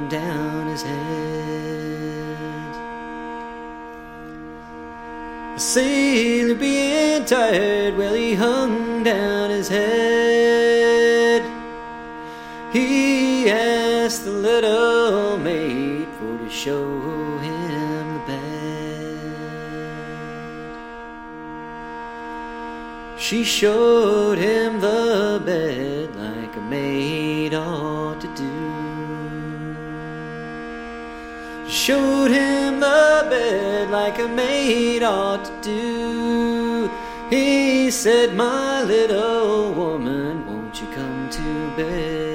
down his head. The sailor being tired, well, he hung down his head. He asked the little maid for to show him the bed. She showed him the bed like a maid ought to do. Showed him the bed like a maid ought to do. He said, my little woman, won't you come to bed?